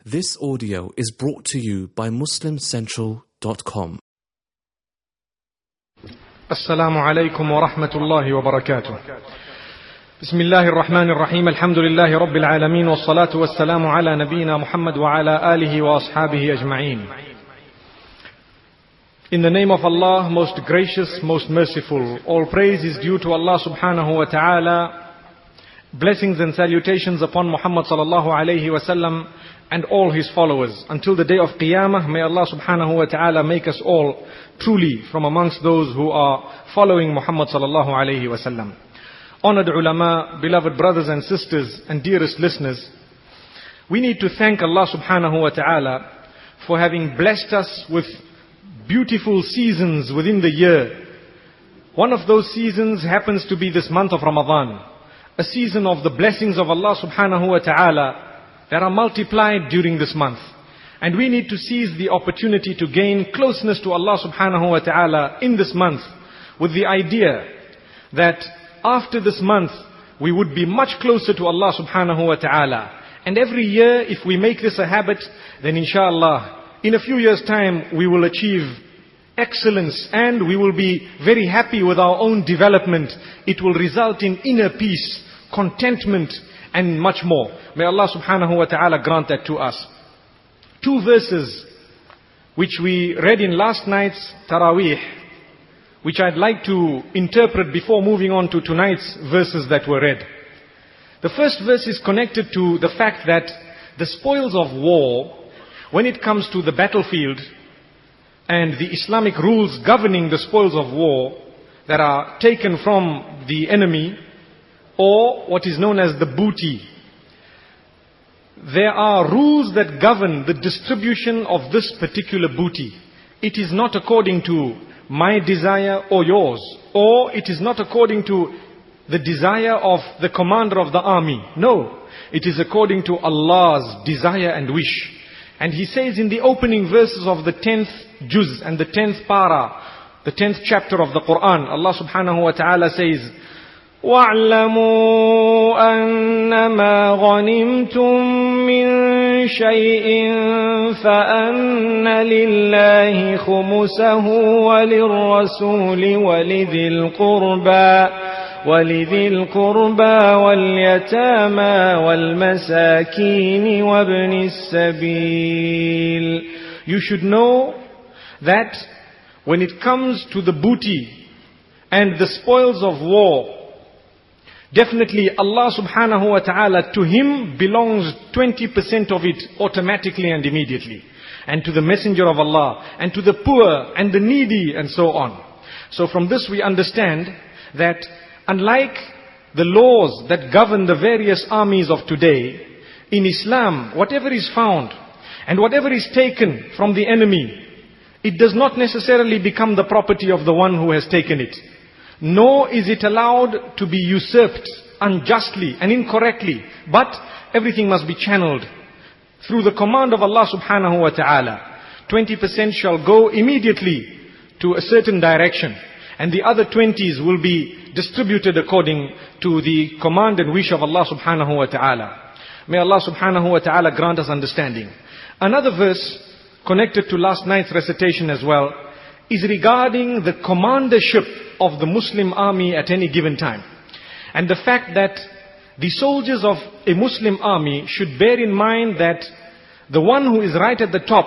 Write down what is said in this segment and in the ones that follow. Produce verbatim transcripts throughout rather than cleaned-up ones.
This audio is brought to you by Muslim Central dot com. Assalamu alaikum wa rahmatullahi wa barakatuh. Bismillahir Rahmanir Rahim. Alhamdulillahi Rabbil Alameen. Wa salatu wa salamu ala nabiyyina Muhammad wa ala alihi wa ashabihi ajma'een. In the name of Allah, most gracious, most merciful, all praise is due to Allah subhanahu wa ta'ala. Blessings and salutations upon Muhammad sallallahu alayhi wa sallam and all his followers. Until the day of Qiyamah, may Allah subhanahu wa ta'ala make us all truly from amongst those who are following Muhammad sallallahu alayhi wa sallam. Honored ulama, beloved brothers and sisters and dearest listeners, we need to thank Allah subhanahu wa ta'ala for having blessed us with beautiful seasons within the year. One of those seasons happens to be this month of Ramadan, a season of the blessings of Allah subhanahu wa ta'ala that are multiplied during this month. And we need to seize the opportunity to gain closeness to Allah subhanahu wa ta'ala in this month, with the idea that after this month we would be much closer to Allah subhanahu wa ta'ala. And every year, if we make this a habit, then inshallah, in a few years' time we will achieve excellence and we will be very happy with our own development. It will result in inner peace, contentment and much more. May Allah subhanahu wa ta'ala grant that to us. Two verses which we read in last night's Taraweeh, which I'd like to interpret before moving on to tonight's verses that were read. The first verse is connected to the fact that the spoils of war, when it comes to the battlefield and the Islamic rules governing the spoils of war that are taken from the enemy, or what is known as the booty, there are rules that govern the distribution of this particular booty. It is not according to my desire or yours, or it is not according to the desire of the commander of the army. No, it is according to Allah's desire and wish. And He says in the opening verses of the tenth juz and the tenth para, the tenth chapter of the Quran, Allah subhanahu wa ta'ala says, وَاعْلَمُوا أَنَّمَا غَنِمْتُم مِّن شَيْءٍ فَأَنَّ لِلَّهِ خُمُسَهُ وَلِلرَّسُولِ وَلِذِي الْقُرْبَى وَلِذِي الْقُرْبَى وَالْيَتَامَى وَالْمَسَاكِينِ وَابْنِ السَّبِيلِ. You should know that when it comes to the booty and the spoils of war, definitely Allah subhanahu wa ta'ala, to Him belongs twenty percent of it automatically and immediately. And to the Messenger of Allah, and to the poor and the needy and so on. So from this we understand that unlike the laws that govern the various armies of today, in Islam, whatever is found and whatever is taken from the enemy, it does not necessarily become the property of the one who has taken it. Nor is it allowed to be usurped unjustly and incorrectly, but everything must be channeled through the command of Allah subhanahu wa ta'ala. twenty percent shall go immediately to a certain direction, and the other twenties will be distributed according to the command and wish of Allah subhanahu wa ta'ala. May Allah subhanahu wa ta'ala grant us understanding. Another verse connected to last night's recitation as well is regarding the commandership of the Muslim army at any given time. And the fact that the soldiers of a Muslim army should bear in mind that the one who is right at the top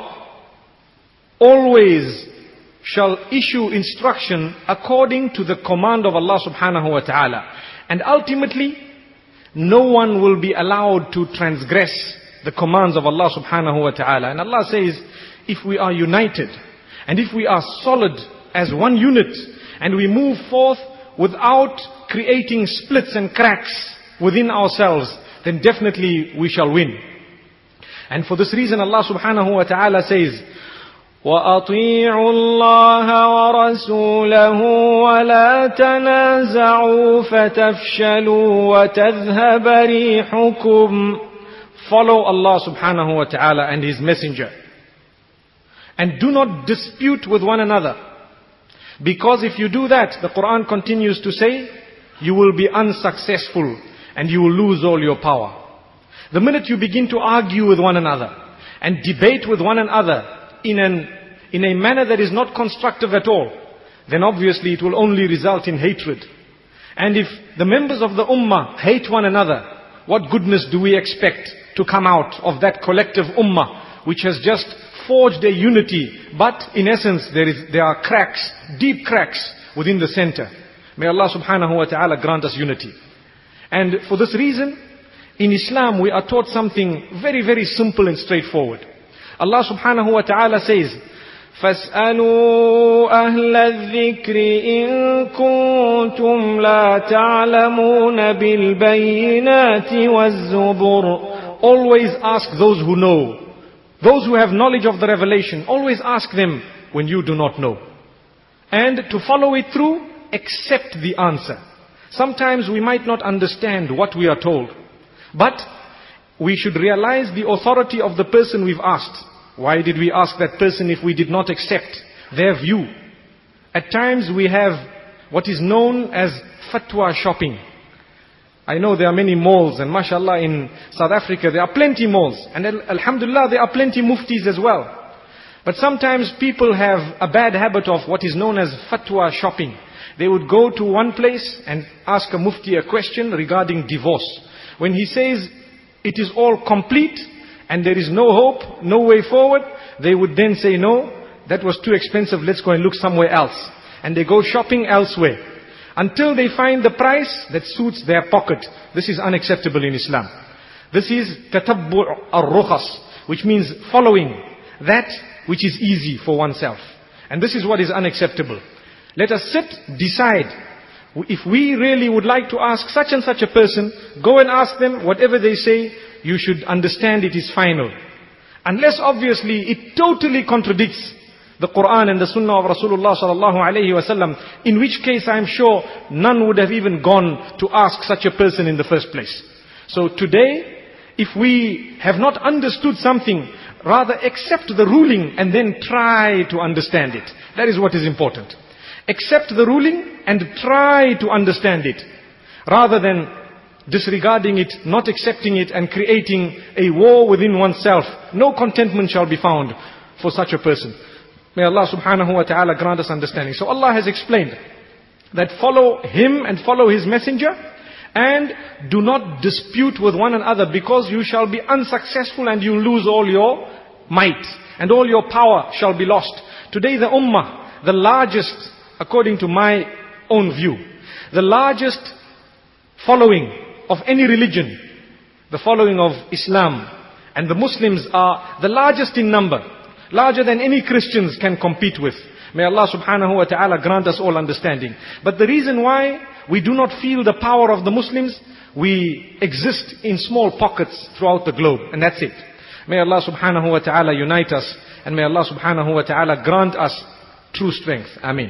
always shall issue instruction according to the command of Allah subhanahu wa ta'ala. And ultimately, no one will be allowed to transgress the commands of Allah subhanahu wa ta'ala. And Allah says, if we are united, and if we are solid as one unit, and we move forth without creating splits and cracks within ourselves, then definitely we shall win. And for this reason Allah subhanahu wa ta'ala says, وَأَطِيعُوا اللَّهَ وَرَسُولَهُ وَلَا تَنَازَعُوا فَتَفْشَلُوا وَتَذْهَبَ رِيحُكُمْ. Follow Allah subhanahu wa ta'ala and His Messenger. And do not dispute with one another. Because if you do that, the Quran continues to say, you will be unsuccessful and you will lose all your power. The minute you begin to argue with one another, and debate with one another in an in a manner that is not constructive at all, then obviously it will only result in hatred. And if the members of the ummah hate one another, what goodness do we expect to come out of that collective ummah which has just forged a unity, but in essence there is there are cracks, deep cracks within the center. May Allah subhanahu wa ta'ala grant us unity. And for this reason, in Islam we are taught something very, very simple and straightforward. Allah subhanahu wa ta'ala says, فَاسْأَلُوا أَهْلَ الذِّكْرِ إِن كُنتُمْ لَا تَعْلَمُونَ بِالْبَيِّنَاتِ وَالزُّبُرِ. Always ask those who know. Those who have knowledge of the revelation, always ask them when you do not know. And to follow it through, accept the answer. Sometimes we might not understand what we are told, but we should realize the authority of the person we've asked. Why did we ask that person if we did not accept their view? At times we have what is known as fatwa shopping. I know there are many malls, and mashallah in South Africa there are plenty malls, and alhamdulillah there are plenty muftis as well. But sometimes people have a bad habit of what is known as fatwa shopping. They would go to one place and ask a mufti a question regarding divorce. When he says it is all complete and there is no hope, no way forward, they would then say, no, that was too expensive, let's go and look somewhere else. And they go shopping elsewhere until they find the price that suits their pocket. This is unacceptable in Islam. This is tatabbu' al-rukhas, which means following that which is easy for oneself. And this is what is unacceptable. Let us sit, decide. If we really would like to ask such and such a person, go and ask them. Whatever they say, you should understand it is final. Unless obviously it totally contradicts the Quran and the Sunnah of Rasulullah sallallahu alayhi wa sallam, in which case I am sure none would have even gone to ask such a person in the first place. So today, if we have not understood something, rather accept the ruling and then try to understand it. That is what is important. Accept the ruling and try to understand it, rather than disregarding it, not accepting it, and creating a war within oneself. No contentment shall be found for such a person. May Allah subhanahu wa ta'ala grant us understanding. So Allah has explained that follow Him and follow His messenger, and do not dispute with one another, because you shall be unsuccessful and you lose all your might, and all your power shall be lost. Today the ummah, the largest, according to my own view, the largest following of any religion, the following of Islam, and the Muslims are the largest in number, larger than any Christians can compete with. May Allah subhanahu wa ta'ala grant us all understanding. But the reason why we do not feel the power of the Muslims, we exist in small pockets throughout the globe, and that's it. May Allah subhanahu wa ta'ala unite us, and may Allah subhanahu wa ta'ala grant us true strength. Ameen.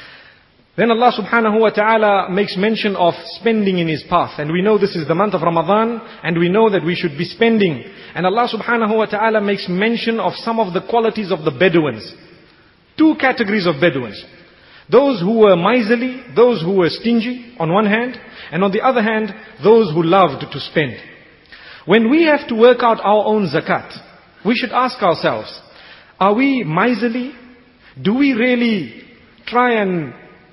Then Allah subhanahu wa ta'ala makes mention of spending in His path. And we know this is the month of Ramadan, and we know that we should be spending. And Allah subhanahu wa ta'ala makes mention of some of the qualities of the Bedouins. Two categories of Bedouins. Those who were miserly, those who were stingy on one hand, and on the other hand, those who loved to spend. When we have to work out our own zakat, we should ask ourselves, are we miserly? Do we really try and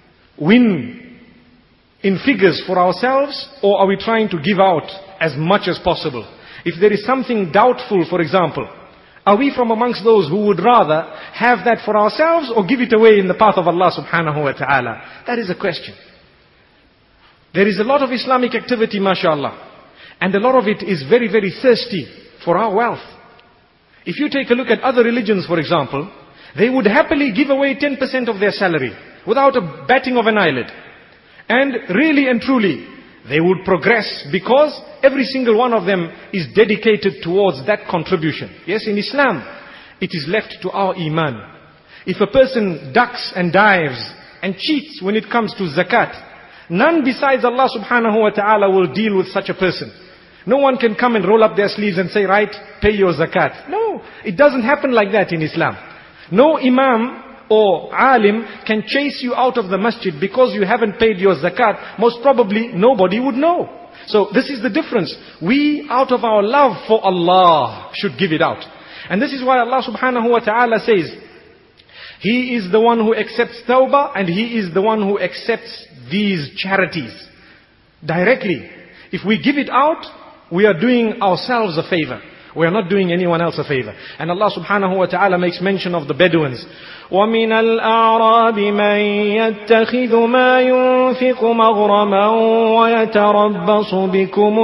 win in figures for ourselves, or are we trying to give out as much as possible? If there is something doubtful, for example, are we from amongst those who would rather have that for ourselves or give it away in the path of Allah subhanahu wa ta'ala? That is a question. There is a lot of Islamic activity, mashallah, and a lot of it is very, very thirsty for our wealth. If you take a look at other religions, for example, they would happily give away ten percent of their salary without a batting of an eyelid. And really and truly, they would progress because every single one of them is dedicated towards that contribution. Yes, in Islam, it is left to our iman. If a person ducks and dives and cheats when it comes to zakat, none besides Allah subhanahu wa ta'ala will deal with such a person. No one can come and roll up their sleeves and say, right, pay your zakat. No, it doesn't happen like that in Islam. No imam or alim can chase you out of the masjid because you haven't paid your zakat. Most probably nobody would know. So this is the difference. We, out of our love for Allah, should give it out. And this is why Allah subhanahu wa ta'ala says, He is the one who accepts tawbah, and He is the one who accepts these charities directly. If we give it out, we are doing ourselves a favor. We are not doing anyone else a favor. And Allah subhanahu wa ta'ala makes mention of the Bedouins. وَمِنَ الْأَعْرَابِ مَنْ يَتَّخِذُ مَا يُنْفِقُ مَغْرَمًا وَيَتَرَبَّصُ بِكُمُ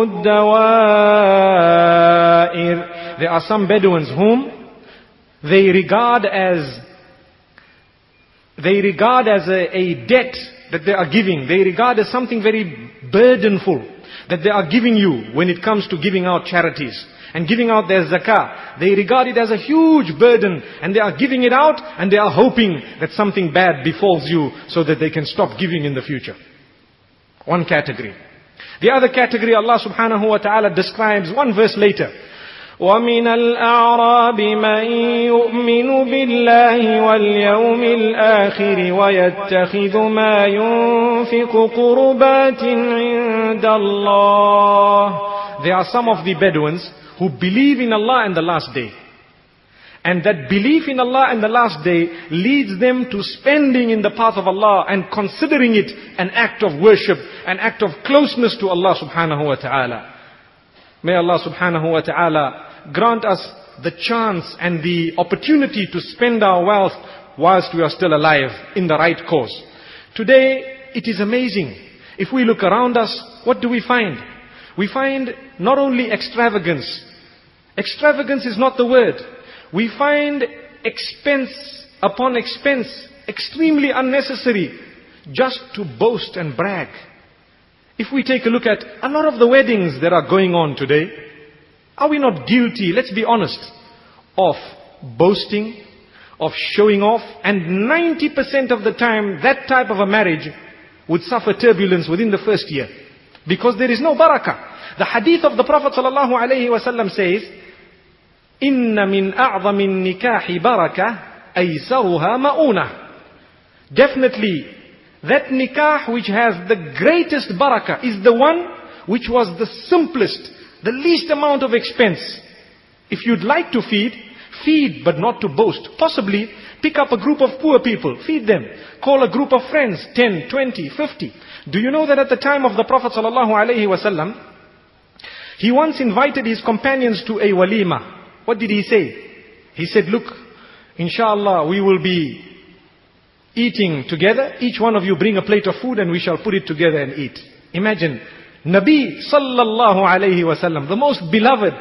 الدَّوَائِرِ. There are some Bedouins whom they regard as they regard as a, a debt that they are giving. They regard as something very burdenful that they are giving you when it comes to giving out charities and giving out their zakah. They regard it as a huge burden, and they are giving it out, and they are hoping that something bad befalls you so that they can stop giving in the future. One category. The other category Allah subhanahu wa ta'ala describes one verse later. وَمِنَ الْأَعْرَابِ مَنْ يُؤْمِنُ بِاللَّهِ وَالْيَوْمِ الْآخِرِ وَيَتَّخِذُ مَا يُنْفِقُ قُرُبَاتٍ عِنْدَ اللَّهِ. There are some of the Bedouins who believe in Allah and the last day. And that belief in Allah and the last day leads them to spending in the path of Allah and considering it an act of worship, an act of closeness to Allah subhanahu wa ta'ala. May Allah subhanahu wa ta'ala grant us the chance and the opportunity to spend our wealth whilst we are still alive in the right cause. Today, it is amazing. If we look around us, what do we find? We find not only extravagance. Extravagance is not the word. We find expense upon expense, extremely unnecessary, just to boast and brag. If we take a look at a lot of the weddings that are going on today, are we not guilty, let's be honest, of boasting, of showing off? And ninety percent of the time, that type of a marriage would suffer turbulence within the first year. Because there is no barakah. The hadith of the Prophet sallallahu alaihi wasallam says, إِنَّ مِنْ أَعْظَمِ النِّكَاحِ بَرَكَةً أَيْسَرُهَا مَؤُونَةً. Definitely, that nikah which has the greatest barakah is the one which was the simplest, the least amount of expense. If you'd like to feed, feed but not to boast. Possibly pick up a group of poor people, feed them. Call a group of friends, ten, twenty, fifty. Do you know that at the time of the Prophet sallallahu alaihi wasallam, he once invited his companions to a walima. What did he say? He said, look, inshallah we will be eating together. Each one of you bring a plate of food and we shall put it together and eat. Imagine, Nabi sallallahu alayhi wasallam, the most beloved.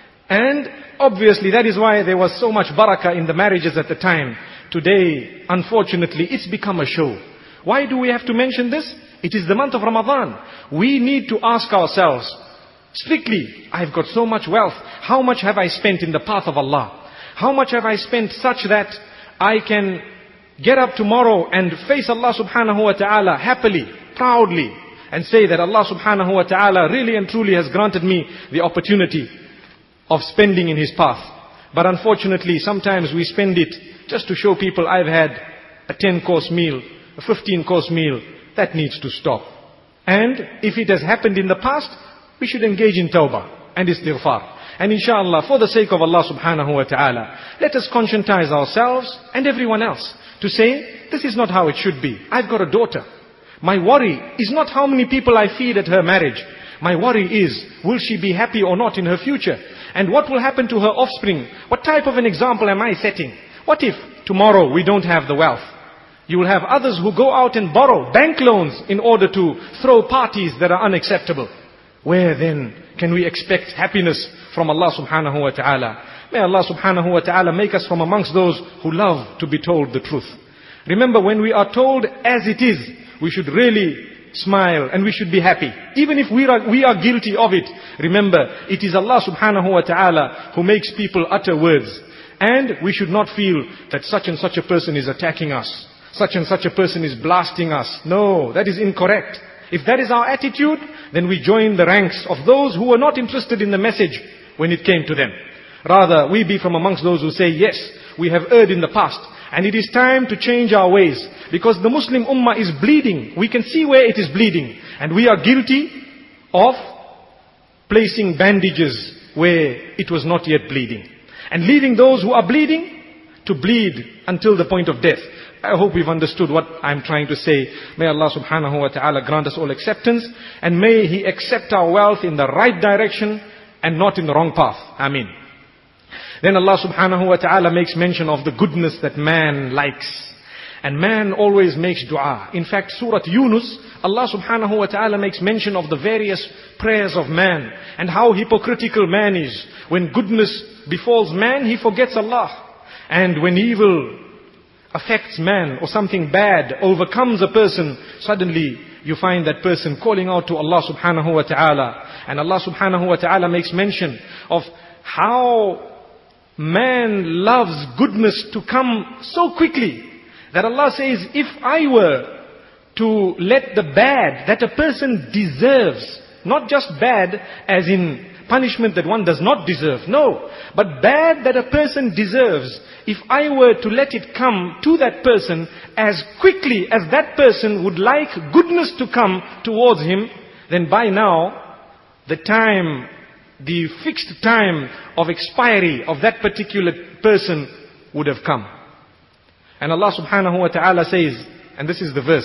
And obviously that is why there was so much barakah in the marriages at the time. Today, unfortunately, it's become a show. Why do we have to mention this? It is the month of Ramadan. We need to ask ourselves, strictly, I've got so much wealth. How much have I spent in the path of Allah? How much have I spent such that I can get up tomorrow and face Allah subhanahu wa ta'ala happily, proudly, and say that Allah subhanahu wa ta'ala really and truly has granted me the opportunity of spending in His path. But unfortunately, sometimes we spend it just to show people I've had a ten course meal, a fifteen course meal. That needs to stop. And if it has happened in the past, we should engage in tawbah and istighfar. And inshallah, for the sake of Allah subhanahu wa ta'ala, let us conscientize ourselves and everyone else to say, this is not how it should be. I've got a daughter. My worry is not how many people I feed at her marriage. My worry is, will she be happy or not in her future? And what will happen to her offspring? What type of an example am I setting? What if tomorrow we don't have the wealth? You will have others who go out and borrow bank loans in order to throw parties that are unacceptable. Where then can we expect happiness from Allah subhanahu wa ta'ala? May Allah subhanahu wa ta'ala make us from amongst those who love to be told the truth. Remember, when we are told as it is, we should really smile and we should be happy. Even if we are, we are guilty of it, remember, it is Allah subhanahu wa ta'ala who makes people utter words. And we should not feel that such and such a person is attacking us. Such and such a person is blasting us. No, that is incorrect. If that is our attitude, then we join the ranks of those who were not interested in the message when it came to them. Rather, we be from amongst those who say, yes, we have erred in the past, and it is time to change our ways. Because the Muslim Ummah is bleeding. We can see where it is bleeding. And we are guilty of placing bandages where it was not yet bleeding. and leaving those who are bleeding to bleed until the point of death. I hope we've understood what I'm trying to say. May Allah subhanahu wa ta'ala grant us all acceptance, and may He accept our wealth in the right direction and not in the wrong path. Ameen. Then Allah subhanahu wa ta'ala makes mention of the goodness that man likes. And man always makes dua. In fact, Surah Yunus, Allah subhanahu wa ta'ala makes mention of the various prayers of man and how hypocritical man is. When goodness befalls man, he forgets Allah. And when evil affects man or something bad overcomes a person, suddenly you find that person calling out to Allah subhanahu wa ta'ala. And Allah subhanahu wa ta'ala makes mention of how man loves goodness to come so quickly that Allah says, if I were to let the bad that a person deserves, not just bad as in punishment that one does not deserve, no, but bad that a person deserves, if I were to let it come to that person as quickly as that person would like goodness to come towards him, then by now, the time, the fixed time of expiry of that particular person would have come. And Allah subhanahu wa ta'ala says, and this is the verse,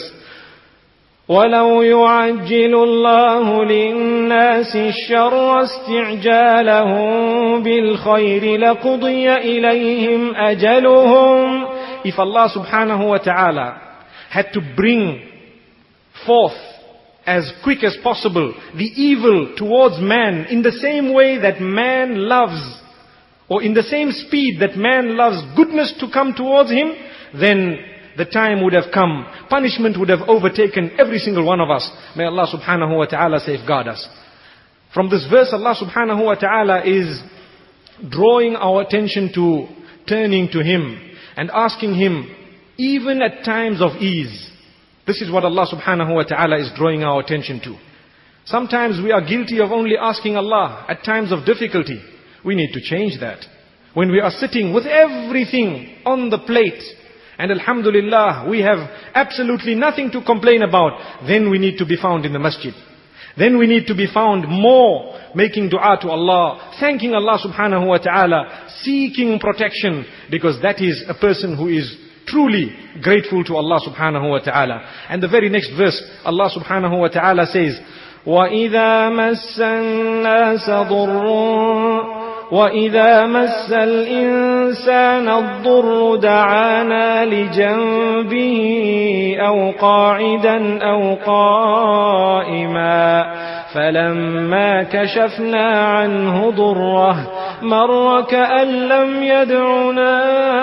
وَلَوْ يُعَجِّلُ اللَّهُ لِلنَّاسِ الشَّرَّ اسْتِعْجَالَهُم بِالْخَيْرِ لَقُضِيَ إِلَيْهِمْ أَجَلُهُمْ. If Allah subhanahu wa ta'ala had to bring forth as quick as possible the evil towards man in the same way that man loves, or in the same speed that man loves goodness to come towards him, then the time would have come. Punishment would have overtaken every single one of us. May Allah subhanahu wa ta'ala safeguard us. From this verse, Allah subhanahu wa ta'ala is drawing our attention to turning to Him and asking Him, even at times of ease. This is what Allah subhanahu wa ta'ala is drawing our attention to. Sometimes we are guilty of only asking Allah at times of difficulty. We need to change that. When we are sitting with everything on the plate, and alhamdulillah, we have absolutely nothing to complain about, then we need to be found in the masjid. Then we need to be found more making dua to Allah, thanking Allah subhanahu wa ta'ala, seeking protection, because that is a person who is truly grateful to Allah subhanahu wa ta'ala. And the very next verse, Allah subhanahu wa ta'ala says, وَإِذَا مَسَّ النَّاسَ ضُرٌّ وَإِذَا مَسَّ الْإِنسَانَ الضُّرُّ دَعَانَا لِجَنْبِهِ أَوْ قَاعِدًا أَوْ قَائِمًا فَلَمَّا كَشَفْنَا عَنْهُ ضُرَّهُ مَرَّ كَأَنْ لَمْ يَدْعُنَا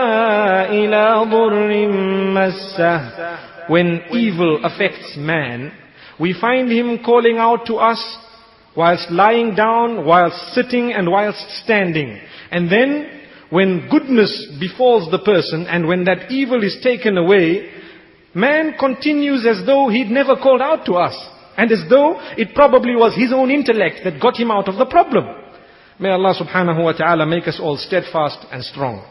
إِلَى ضُرٍّ مَسَّهُ. When evil affects man, we find him calling out to us whilst lying down, whilst sitting, and whilst standing. And then, when goodness befalls the person, and when that evil is taken away, man continues as though he'd never called out to us, and as though it probably was his own intellect that got him out of the problem. May Allah subhanahu wa ta'ala make us all steadfast and strong.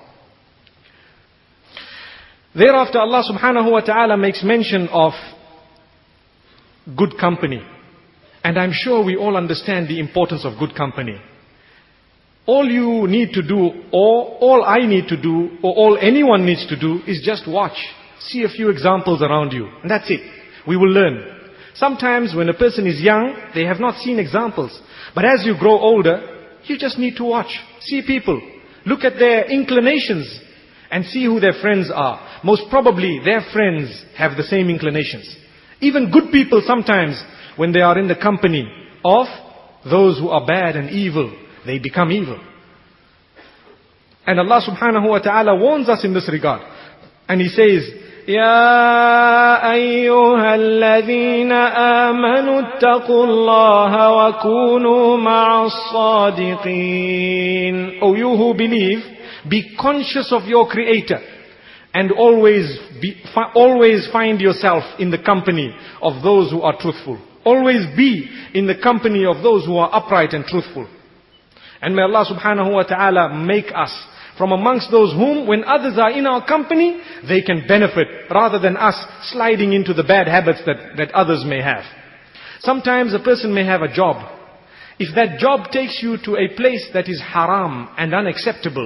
Thereafter, Allah subhanahu wa ta'ala makes mention of good company. And I'm sure we all understand the importance of good company. All you need to do, or all I need to do, or all anyone needs to do, is just watch. See a few examples around you. And that's it. We will learn. Sometimes when a person is young, they have not seen examples. But as you grow older, you just need to watch. See people. Look at their inclinations. And see who their friends are. Most probably their friends have the same inclinations. Even good people sometimes, when they are in the company of those who are bad and evil, they become evil. And Allah subhanahu wa ta'ala warns us in this regard. And He says, يَا أَيُّهَا الَّذِينَ آمَنُوا اتَّقُوا اللَّهَ وَكُونُوا مَعَ الصَّادِقِينَ. O you who believe, be conscious of your Creator. And always, be, fi- always find yourself in the company of those who are truthful. Always be in the company of those who are upright and truthful. And may Allah subhanahu wa ta'ala make us from amongst those whom, when others are in our company, they can benefit, rather than us sliding into the bad habits that, that others may have. Sometimes a person may have a job. If that job takes you to a place that is haram and unacceptable,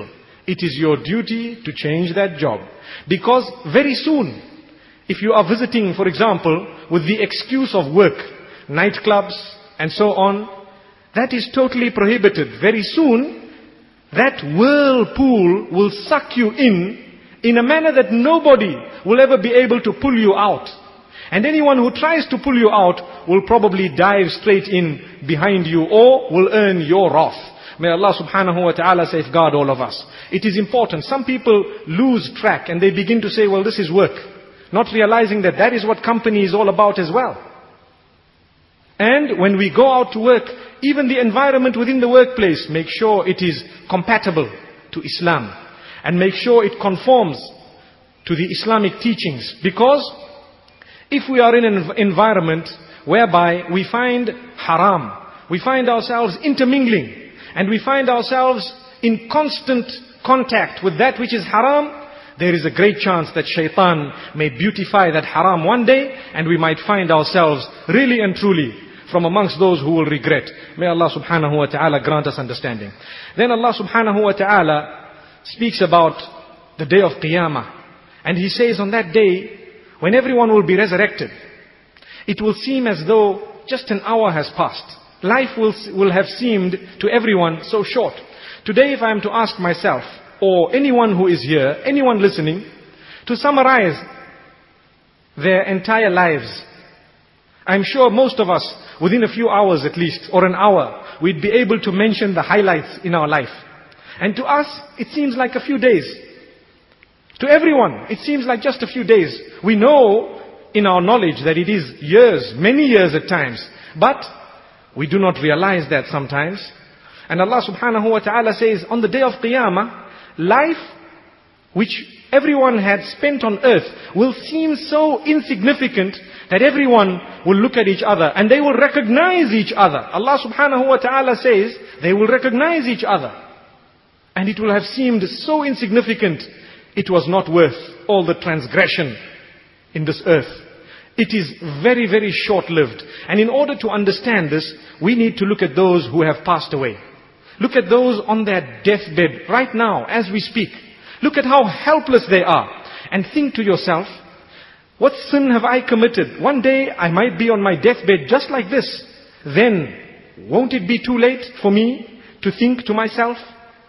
it is your duty to change that job. Because very soon, if you are visiting, for example, with the excuse of work, nightclubs and so on, that is totally prohibited. Very soon, that whirlpool will suck you in, in a manner that nobody will ever be able to pull you out. And anyone who tries to pull you out will probably dive straight in behind you or will earn your wrath. May Allah subhanahu wa ta'ala safeguard all of us. It is important. Some people lose track and they begin to say, well, this is work. Not realizing that that is what company is all about as well. And when we go out to work, even the environment within the workplace, make sure it is compatible to Islam. And make sure it conforms to the Islamic teachings. Because if we are in an environment whereby we find haram, we find ourselves intermingling, and we find ourselves in constant contact with that which is haram, there is a great chance that shaitan may beautify that haram one day, and we might find ourselves really and truly from amongst those who will regret. May Allah subhanahu wa ta'ala grant us understanding. Then Allah subhanahu wa ta'ala speaks about the day of Qiyamah. And He says on that day, when everyone will be resurrected, it will seem as though just an hour has passed. Life will, will have seemed to everyone so short. Today, if I am to ask myself, or anyone who is here, anyone listening, to summarize their entire lives, I'm sure most of us, within a few hours at least, or an hour, we'd be able to mention the highlights in our life. And to us, it seems like a few days. To everyone, it seems like just a few days. We know in our knowledge that it is years, many years at times. But we do not realize that sometimes. And Allah subhanahu wa ta'ala says, on the day of Qiyamah, life which everyone had spent on earth will seem so insignificant that everyone will look at each other and they will recognize each other. Allah subhanahu wa ta'ala says, they will recognize each other. And it will have seemed so insignificant, it was not worth all the transgression in this earth. It is very, very short-lived. And in order to understand this, we need to look at those who have passed away. Look at those on their deathbed right now as we speak. Look at how helpless they are. And think to yourself, what sin have I committed? One day I might be on my deathbed just like this. Then, won't it be too late for me to think to myself,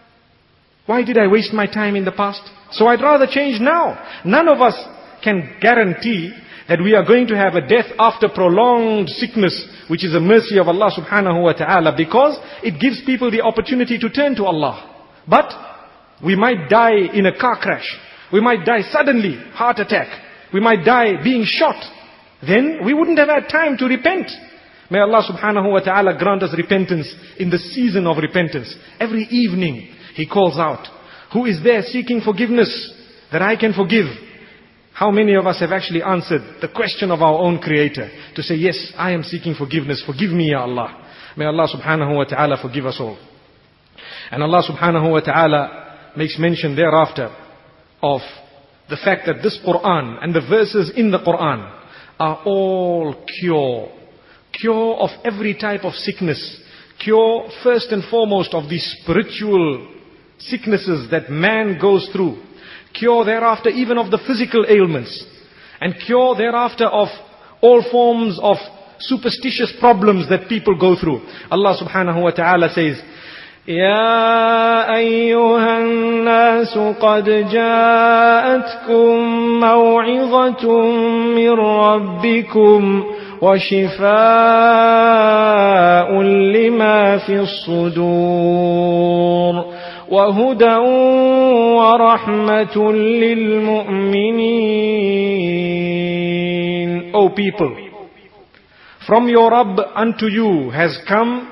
why did I waste my time in the past? So I'd rather change now. None of us can guarantee that we are going to have a death after prolonged sickness, which is a mercy of Allah subhanahu wa ta'ala, because it gives people the opportunity to turn to Allah. But we might die in a car crash. We might die suddenly, heart attack. We might die being shot. Then we wouldn't have had time to repent. May Allah subhanahu wa ta'ala grant us repentance in the season of repentance. Every evening He calls out, who is there seeking forgiveness that I can forgive? How many of us have actually answered the question of our own Creator to say, yes, I am seeking forgiveness. Forgive me, Ya Allah. May Allah subhanahu wa ta'ala forgive us all. And Allah subhanahu wa ta'ala makes mention thereafter of the fact that this Quran and the verses in the Quran are all cure. Cure of every type of sickness. Cure first and foremost of the spiritual sicknesses that man goes through. Cure thereafter even of the physical ailments. And cure thereafter of all forms of superstitious problems that people go through. Allah subhanahu wa ta'ala says, يا أيها الناس قد جاءتكم موعظة من ربكم وشفاء لما في الصدور وهدى ورحمة للمؤمنين. O people, from your Rabb unto you has come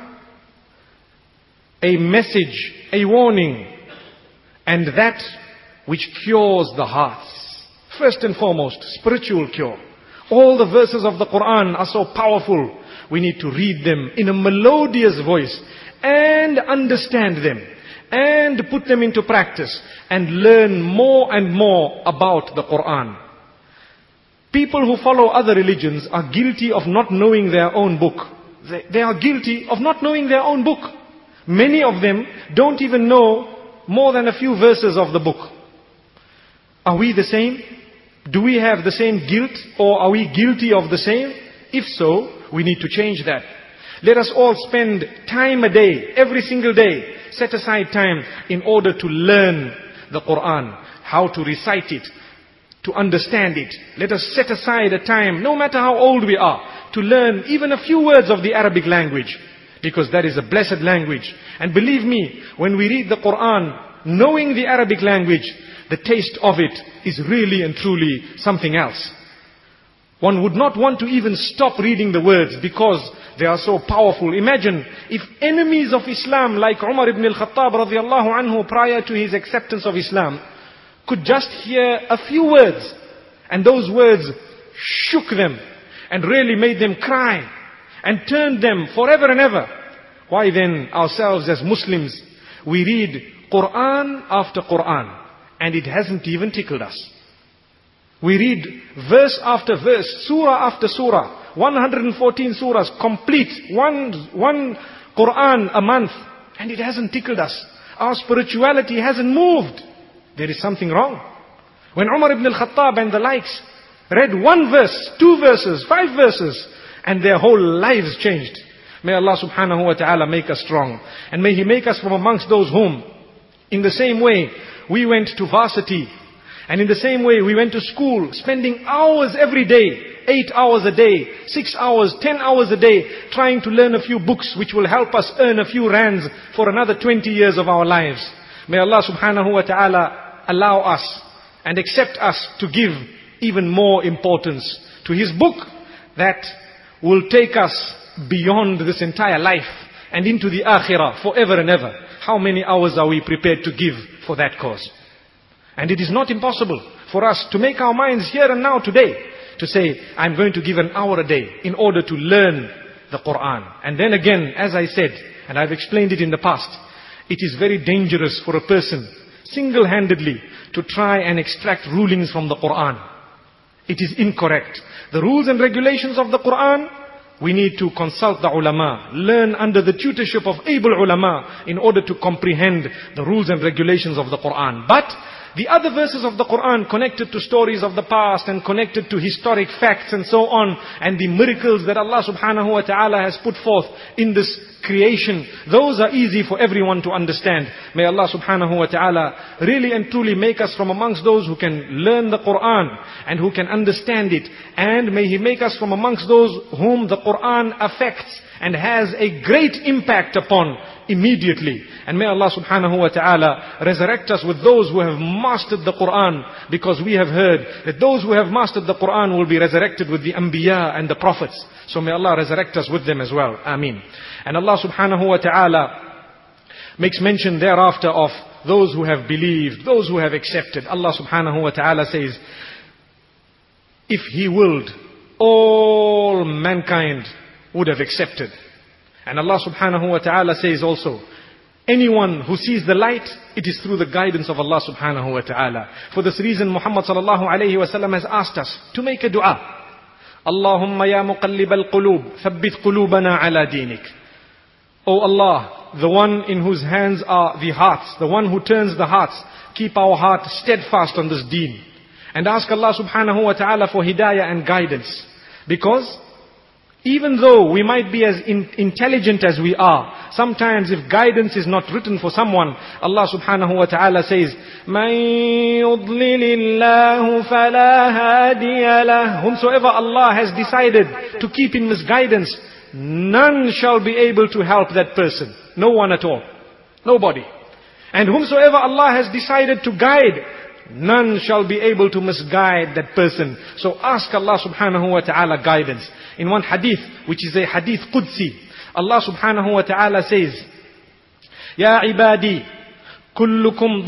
a message, a warning, and that which cures the hearts. First and foremost, spiritual cure. All the verses of the Quran are so powerful. We need to read them in a melodious voice and understand them and put them into practice and learn more and more about the Quran. People who follow other religions are guilty of not knowing their own book. They, they are guilty of not knowing their own book. Many of them don't even know more than a few verses of the book. Are we the same? Do we have the same guilt, or are we guilty of the same? If so, we need to change that. Let us all spend time a day, every single day, set aside time in order to learn the Quran, how to recite it, to understand it. Let us set aside a time, no matter how old we are, to learn even a few words of the Arabic language, because that is a blessed language. And believe me, when we read the Quran, knowing the Arabic language, the taste of it is really and truly something else. One would not want to even stop reading the words because they are so powerful. Imagine if enemies of Islam like Umar ibn al-Khattab radiallahu anhu prior to his acceptance of Islam could just hear a few words, and those words shook them and really made them cry and turned them forever and ever. Why then ourselves as Muslims, we read Quran after Quran and it hasn't even tickled us. We read verse after verse, surah after surah, one hundred fourteen surahs complete, one, one Quran a month, and it hasn't tickled us. Our spirituality hasn't moved. There is something wrong. When Umar ibn al-Khattab and the likes read one verse, two verses, five verses, and their whole lives changed. May Allah subhanahu wa ta'ala make us strong. And may He make us from amongst those whom, in the same way, we went to varsity. And in the same way, we went to school, spending hours every day, eight hours a day, six hours, ten hours a day, trying to learn a few books which will help us earn a few rands for another twenty years of our lives. May Allah subhanahu wa ta'ala allow us and accept us to give even more importance to His book that will take us beyond this entire life and into the akhirah forever and ever. How many hours are we prepared to give for that cause? And it is not impossible for us to make our minds here and now today to say, I'm going to give an hour a day in order to learn the Quran. And then again, as I said, and I've explained it in the past, it is very dangerous for a person single-handedly to try and extract rulings from the Quran. It is incorrect. The rules and regulations of the Quran, we need to consult the ulama, learn under the tutorship of able ulama in order to comprehend the rules and regulations of the Quran. But the other verses of the Quran connected to stories of the past and connected to historic facts and so on, and the miracles that Allah subhanahu wa ta'ala has put forth in this creation, those are easy for everyone to understand. May Allah subhanahu wa ta'ala really and truly make us from amongst those who can learn the Quran and who can understand it. And may He make us from amongst those whom the Quran affects and has a great impact upon immediately. And may Allah subhanahu wa ta'ala resurrect us with those who have mastered the Quran, because we have heard that those who have mastered the Quran will be resurrected with the Anbiya and the Prophets. So may Allah resurrect us with them as well. Ameen. And Allah subhanahu wa ta'ala makes mention thereafter of those who have believed, those who have accepted. Allah subhanahu wa ta'ala says, if He willed, all mankind would have accepted. And Allah subhanahu wa ta'ala says also, anyone who sees the light, it is through the guidance of Allah subhanahu wa ta'ala. For this reason, Muhammad sallallahu alayhi wa sallam has asked us to make a dua. Allahumma ya muqallib al-qulub, thabbit qulubana ala dinik. O Allah, the one in whose hands are the hearts, the one who turns the hearts, keep our heart steadfast on this deen. And ask Allah subhanahu wa ta'ala for hidayah and guidance. Because even though we might be as in, intelligent as we are, sometimes if guidance is not written for someone, Allah subhanahu wa ta'ala says, مَن يُضْلِلِ اللَّهُ فَلَا هَادِيَ لَهُ. Whomsoever Allah has decided to keep in misguidance, none shall be able to help that person. No one at all. Nobody. And whomsoever Allah has decided to guide, none shall be able to misguide that person. So ask Allah subhanahu wa ta'ala guidance. In one hadith, which is a hadith Qudsi, Allah subhanahu wa ta'ala says, Ya ibadi, kullukum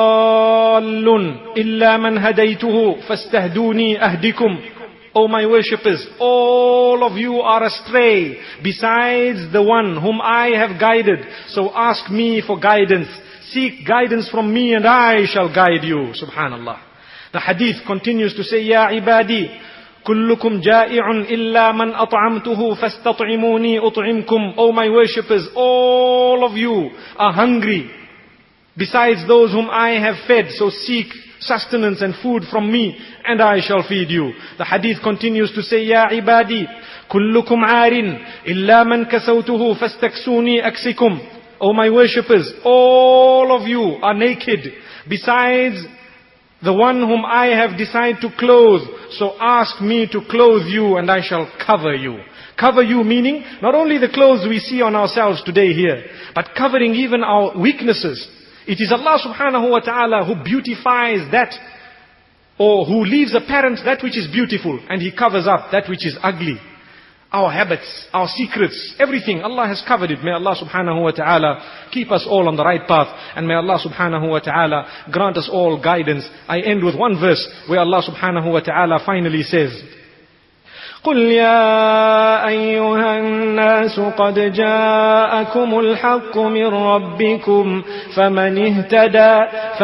dallun illa man hadaytuhu fastahduni ahdikum. O my worshippers, all of you are astray, besides the one whom I have guided. So ask me for guidance. Seek guidance from me and I shall guide you. Subhanallah. The hadith continues to say, Ya ibadi, kullukum ja'i'un illa man at'amtuhu fastat'imuni ut'imkum. O my worshippers, all of you are hungry. besides those whom I have fed. So seek sustenance and food from me, and I shall feed you. The hadith continues to say, Ya ibadi, kullukum aarin, illa man kasawtuhu fastaksuni aksikum. O my worshippers, all of you are naked, besides the one whom I have decided to clothe. So ask me to clothe you, and I shall cover you. Cover you meaning, not only the clothes we see on ourselves today here, but covering even our weaknesses. It is Allah subhanahu wa ta'ala who beautifies that, or who leaves apparent that which is beautiful, and He covers up that which is ugly. Our habits, our secrets, everything, Allah has covered it. May Allah subhanahu wa ta'ala keep us all on the right path, and may Allah subhanahu wa ta'ala grant us all guidance. I end with one verse where Allah subhanahu wa ta'ala finally says, قل يا أيها الناس قد جاءكم الحق من ربكم فمن اهتدى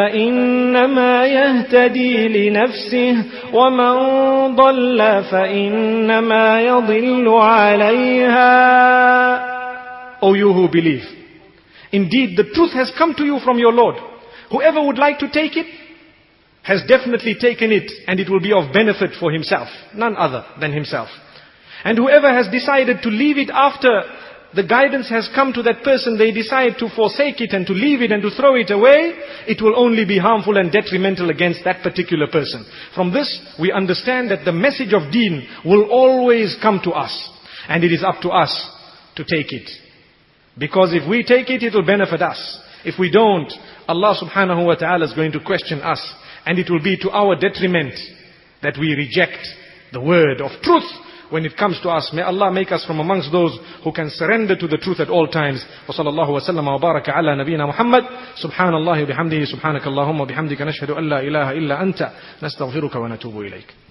فإنما يهتدي لنفسه ومن ضل فإنما يضل عليها. O you who believe, indeed the truth has come to you from your Lord. Whoever would like to take it has definitely taken it, and it will be of benefit for himself, none other than himself. And whoever has decided to leave it after the guidance has come to that person, they decide to forsake it and to leave it and to throw it away, it will only be harmful and detrimental against that particular person. From this, we understand that the message of deen will always come to us, and it is up to us to take it. Because if we take it, it will benefit us. If we don't, Allah subhanahu wa ta'ala is going to question us, and it will be to our detriment that we reject the word of truth when it comes to us. May Allah make us from amongst those who can surrender to the truth at all times. Wa sallallahu wa sallam wa baraka ala nabiyyina Muhammad. Subhanallahi wa bihamdihi, subhanakallahumma wa bihamdika nashhadu an la ilaha illa anta, nastaghfiruka wa natubu ilayk.